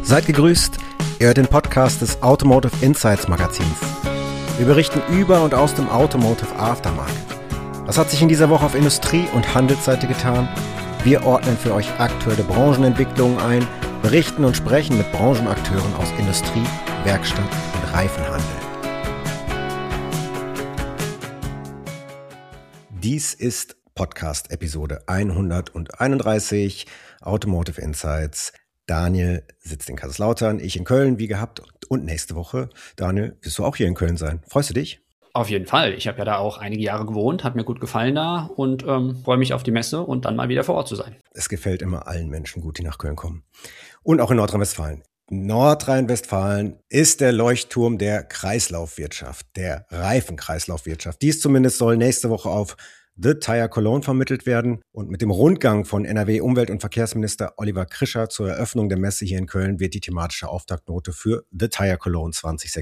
Seid gegrüßt, ihr hört den Podcast des Automotive Insights Magazins. Wir berichten über und aus dem Automotive Aftermarket. Was hat sich in dieser Woche auf Industrie- und Handelsseite getan? Wir ordnen für euch aktuelle Branchenentwicklungen ein, berichten und sprechen mit Branchenakteuren aus Industrie, Werkstatt und Reifenhandel. Dies ist Podcast-Episode 131, Automotive Insights. Daniel sitzt in Kaiserslautern, ich in Köln, wie gehabt. Und nächste Woche, Daniel, wirst du auch hier in Köln sein. Freust du dich? Auf jeden Fall. Ich habe ja da auch einige Jahre gewohnt, hat mir gut gefallen da und freue mich auf die Messe und dann mal wieder vor Ort zu sein. Es gefällt immer allen Menschen gut, die nach Köln kommen. Und auch in Nordrhein-Westfalen. Nordrhein-Westfalen ist der Leuchtturm der Kreislaufwirtschaft, der Reifenkreislaufwirtschaft. Dies zumindest soll nächste Woche auf The Tire Cologne vermittelt werden. Und mit dem Rundgang von NRW-Umwelt- und Verkehrsminister Oliver Krischer zur Eröffnung der Messe hier in Köln wird die thematische Auftaktnote für The Tire Cologne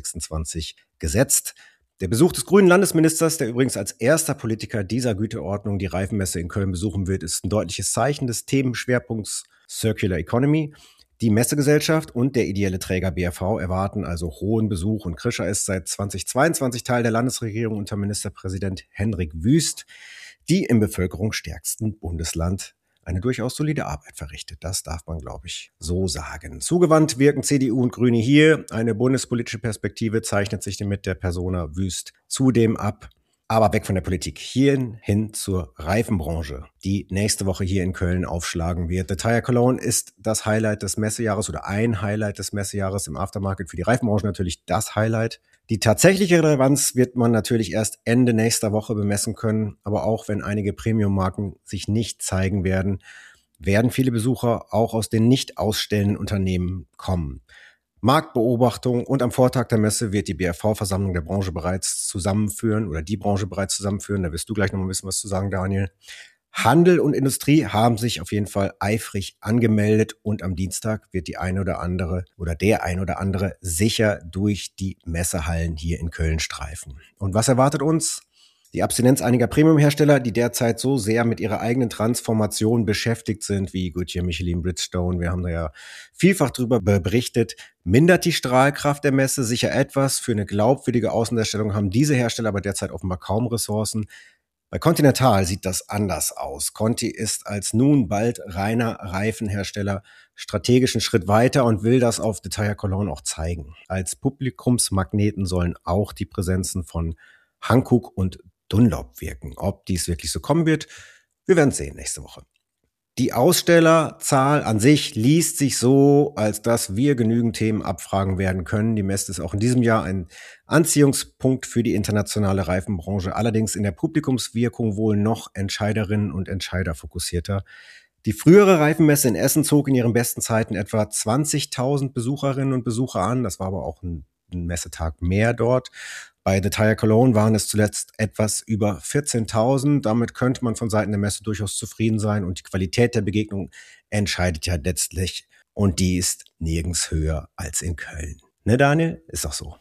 2026 gesetzt. Der Besuch des grünen Landesministers, der übrigens als erster Politiker dieser Güteordnung die Reifenmesse in Köln besuchen wird, ist ein deutliches Zeichen des Themenschwerpunkts Circular Economy. Die Messegesellschaft und der ideelle Träger BAV erwarten also hohen Besuch und Krischer ist seit 2022 Teil der Landesregierung unter Ministerpräsident Hendrik Wüst, die im bevölkerungsstärksten Bundesland eine durchaus solide Arbeit verrichtet. Das darf man, glaube ich, so sagen. Zugewandt wirken CDU und Grüne hier. Eine bundespolitische Perspektive zeichnet sich mit der Persona Wüst zudem ab. Aber weg von der Politik, hierhin hin zur Reifenbranche, die nächste Woche hier in Köln aufschlagen wird. The Tire Cologne ist das Highlight des Messejahres oder ein Highlight des Messejahres im Aftermarket. Für die Reifenbranche natürlich das Highlight. Die tatsächliche Relevanz wird man natürlich erst Ende nächster Woche bemessen können. Aber auch wenn einige Premium-Marken sich nicht zeigen werden, werden viele Besucher auch aus den nicht ausstellenden Unternehmen kommen. Marktbeobachtung und am Vortag der Messe wird die BAV-Versammlung der Branche bereits zusammenführen oder die Branche bereits zusammenführen. Da wirst du gleich noch mal ein bisschen was zu sagen, Daniel. Handel und Industrie haben sich auf jeden Fall eifrig angemeldet und am Dienstag wird die eine oder andere oder der ein oder andere sicher durch die Messehallen hier in Köln streifen. Und was erwartet uns? Die Abstinenz einiger Premium-Hersteller, die derzeit so sehr mit ihrer eigenen Transformation beschäftigt sind, wie Goodyear, Michelin, Bridgestone, wir haben da ja vielfach drüber berichtet, mindert die Strahlkraft der Messe sicher etwas. Für eine glaubwürdige Außendarstellung haben diese Hersteller aber derzeit offenbar kaum Ressourcen. Bei Continental sieht das anders aus. Conti ist als nun bald reiner Reifenhersteller strategischen Schritt weiter und will das auf The Tire Cologne auch zeigen. Als Publikumsmagneten sollen auch die Präsenzen von Hankook und Dunlop wirken. Ob dies wirklich so kommen wird, wir werden sehen nächste Woche. Die Ausstellerzahl an sich liest sich so, als dass wir genügend Themen abfragen werden können. Die Messe ist auch in diesem Jahr ein Anziehungspunkt für die internationale Reifenbranche, allerdings in der Publikumswirkung wohl noch Entscheiderinnen und Entscheider fokussierter. Die frühere Reifenmesse in Essen zog in ihren besten Zeiten etwa 20.000 Besucherinnen und Besucher an. Das war aber auch ein Messetag mehr dort. Bei The Tire Cologne waren es zuletzt etwas über 14.000. Damit könnte man von Seiten der Messe durchaus zufrieden sein. Und die Qualität der Begegnung entscheidet ja letztlich. Und die ist nirgends höher als in Köln. Ne, Daniel? Ist doch so.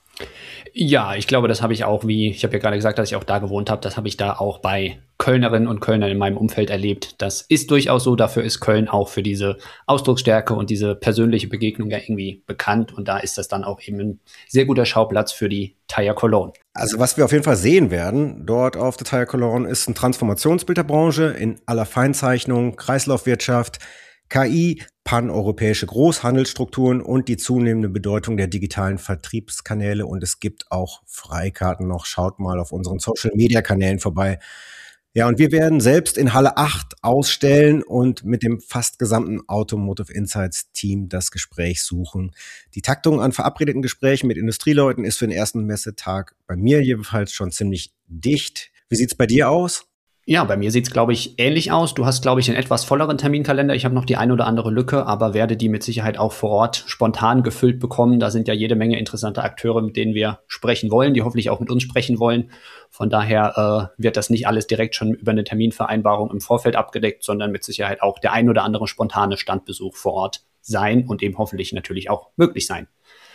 Ja, ich glaube, das habe ich auch, ich habe ja gerade gesagt, dass ich auch da gewohnt habe, das habe ich da auch bei Kölnerinnen und Kölnern in meinem Umfeld erlebt. Das ist durchaus so, dafür ist Köln auch für diese Ausdrucksstärke und diese persönliche Begegnung ja irgendwie bekannt und da ist das dann auch eben ein sehr guter Schauplatz für die Tire Cologne. Also was wir auf jeden Fall sehen werden dort auf The Tire Cologne ist ein Transformationsbild der Branche in aller Feinzeichnung, Kreislaufwirtschaft, KI, paneuropäische Großhandelsstrukturen und die zunehmende Bedeutung der digitalen Vertriebskanäle. Und es gibt auch Freikarten noch. Schaut mal auf unseren Social-Media-Kanälen vorbei. Ja, und wir werden selbst in Halle 8 ausstellen und mit dem fast gesamten Automotive Insights Team das Gespräch suchen. Die Taktung an verabredeten Gesprächen mit Industrieleuten ist für den ersten Messetag bei mir jedenfalls schon ziemlich dicht. Wie sieht's bei dir aus? Ja, bei mir sieht's, glaube ich, ähnlich aus. Du hast, glaube ich, einen etwas volleren Terminkalender. Ich habe noch die ein oder andere Lücke, aber werde die mit Sicherheit auch vor Ort spontan gefüllt bekommen. Da sind ja jede Menge interessante Akteure, mit denen wir sprechen wollen, die hoffentlich auch mit uns sprechen wollen. Von daher wird das nicht alles direkt schon über eine Terminvereinbarung im Vorfeld abgedeckt, sondern mit Sicherheit auch der ein oder andere spontane Standbesuch vor Ort sein und eben hoffentlich natürlich auch möglich sein.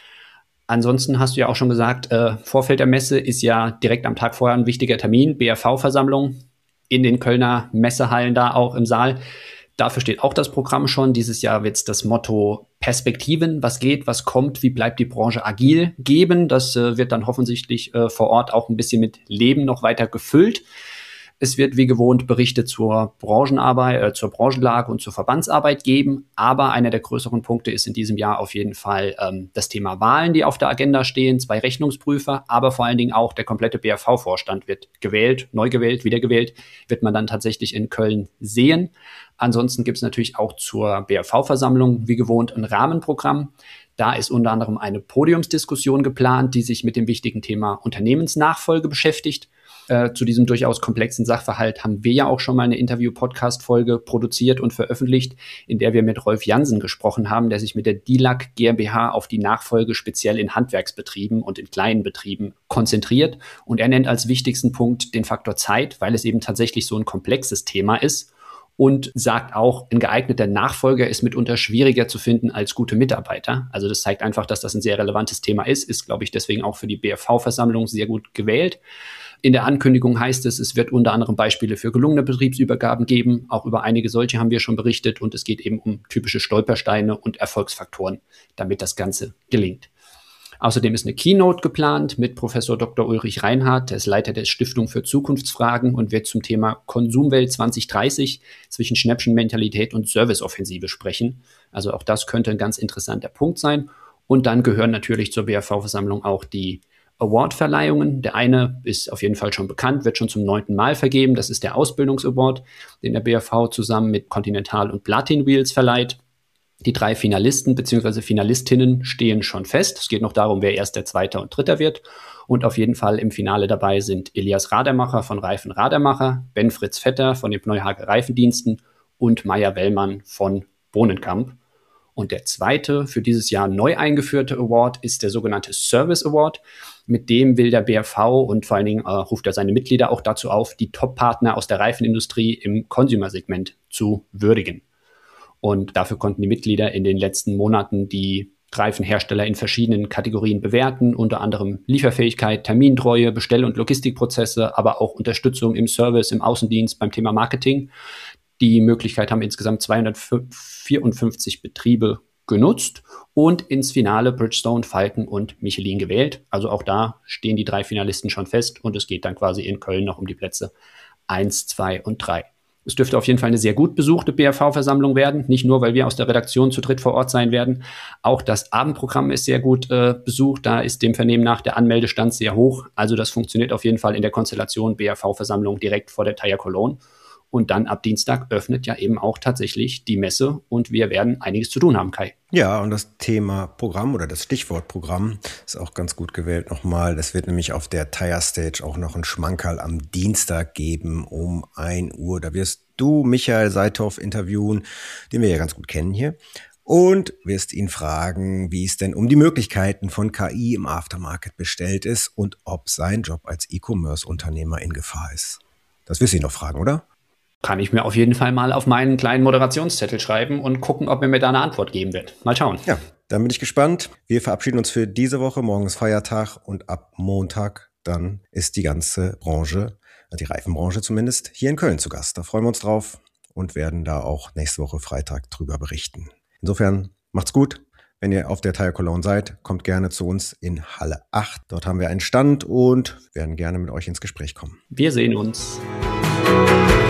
Ansonsten hast du ja auch schon gesagt, Vorfeld der Messe ist ja direkt am Tag vorher ein wichtiger Termin, BAV-Versammlung in den Kölner Messehallen da auch im Saal. Dafür steht auch das Programm schon. Dieses Jahr wird es das Motto Perspektiven, was geht, was kommt, wie bleibt die Branche agil geben. Das wird dann hoffentlich vor Ort auch ein bisschen mit Leben noch weiter gefüllt. Es wird wie gewohnt Berichte zur Branchenarbeit, zur Branchenlage und zur Verbandsarbeit geben. Aber einer der größeren Punkte ist in diesem Jahr auf jeden Fall das Thema Wahlen, die auf der Agenda stehen. 2 Rechnungsprüfer, aber vor allen Dingen auch der komplette BAV-Vorstand wird gewählt, neu gewählt, wiedergewählt, wird man dann tatsächlich in Köln sehen. Ansonsten gibt es natürlich auch zur BAV-Versammlung wie gewohnt ein Rahmenprogramm. Da ist unter anderem eine Podiumsdiskussion geplant, die sich mit dem wichtigen Thema Unternehmensnachfolge beschäftigt. Zu diesem durchaus komplexen Sachverhalt haben wir ja auch schon mal eine Interview-Podcast-Folge produziert und veröffentlicht, in der wir mit Rolf Jansen gesprochen haben, der sich mit der DILAG GmbH auf die Nachfolge speziell in Handwerksbetrieben und in kleinen Betrieben konzentriert. Und er nennt als wichtigsten Punkt den Faktor Zeit, weil es eben tatsächlich so ein komplexes Thema ist. Und sagt auch, ein geeigneter Nachfolger ist mitunter schwieriger zu finden als gute Mitarbeiter. Also das zeigt einfach, dass das ein sehr relevantes Thema ist, glaube ich, deswegen auch für die BAV-Versammlung sehr gut gewählt. In der Ankündigung heißt es, es wird unter anderem Beispiele für gelungene Betriebsübergaben geben. Auch über einige solche haben wir schon berichtet. Und es geht eben um typische Stolpersteine und Erfolgsfaktoren, damit das Ganze gelingt. Außerdem ist eine Keynote geplant mit Professor Dr. Ulrich Reinhardt, der ist Leiter der Stiftung für Zukunftsfragen und wird zum Thema Konsumwelt 2030 zwischen Schnäppchenmentalität und Serviceoffensive sprechen. Also auch das könnte ein ganz interessanter Punkt sein. Und dann gehören natürlich zur BAV-Versammlung auch die Award-Verleihungen. Der eine ist auf jeden Fall schon bekannt, wird schon zum 9. Mal vergeben. Das ist der Ausbildungs-Award, den der BAV zusammen mit Continental und Platin Wheels verleiht. Die 3 Finalisten bzw. Finalistinnen stehen schon fest. Es geht noch darum, wer Erster, Zweiter und Dritter wird. Und auf jeden Fall im Finale dabei sind Elias Radermacher von Reifen Radermacher, Ben Fritz Vetter von den Pneuhage Reifendiensten und Maya Wellmann von Bohnenkamp. Und der zweite für dieses Jahr neu eingeführte Award ist der sogenannte Service Award. Mit dem will der BAV und vor allen Dingen ruft er seine Mitglieder auch dazu auf, die Top-Partner aus der Reifenindustrie im Consumer-Segment zu würdigen. Und dafür konnten die Mitglieder in den letzten Monaten die Reifenhersteller in verschiedenen Kategorien bewerten, unter anderem Lieferfähigkeit, Termintreue, Bestell- und Logistikprozesse, aber auch Unterstützung im Service, im Außendienst, beim Thema Marketing. Die Möglichkeit haben insgesamt 254 Betriebe genutzt und ins Finale Bridgestone, Falken und Michelin gewählt. Also auch da stehen die 3 Finalisten schon fest und es geht dann quasi in Köln noch um die Plätze 1, 2 und 3. Es dürfte auf jeden Fall eine sehr gut besuchte BAV-Versammlung werden, nicht nur, weil wir aus der Redaktion zu dritt vor Ort sein werden. Auch das Abendprogramm ist sehr gut besucht, da ist dem Vernehmen nach der Anmeldestand sehr hoch. Also das funktioniert auf jeden Fall in der Konstellation BAV-Versammlung direkt vor der Tire Cologne. Und dann ab Dienstag öffnet ja eben auch tatsächlich die Messe und wir werden einiges zu tun haben, Kai. Ja, und das Thema Programm oder das Stichwort Programm ist auch ganz gut gewählt nochmal. Es wird nämlich auf der Tire Stage auch noch ein Schmankerl am Dienstag geben um 1 Uhr. Da wirst du Michael Seithoff interviewen, den wir ja ganz gut kennen hier. Und wirst ihn fragen, wie es denn um die Möglichkeiten von KI im Aftermarket bestellt ist und ob sein Job als E-Commerce-Unternehmer in Gefahr ist. Das wirst du ihn noch fragen, oder? Kann ich mir auf jeden Fall mal auf meinen kleinen Moderationszettel schreiben und gucken, ob er mir da eine Antwort geben wird. Mal schauen. Ja, dann bin ich gespannt. Wir verabschieden uns für diese Woche. Morgen ist Feiertag und ab Montag dann ist die ganze Branche, die Reifenbranche zumindest, hier in Köln zu Gast. Da freuen wir uns drauf und werden da auch nächste Woche Freitag drüber berichten. Insofern macht's gut. Wenn ihr auf der Tire Cologne seid, kommt gerne zu uns in Halle 8. Dort haben wir einen Stand und werden gerne mit euch ins Gespräch kommen. Wir sehen uns.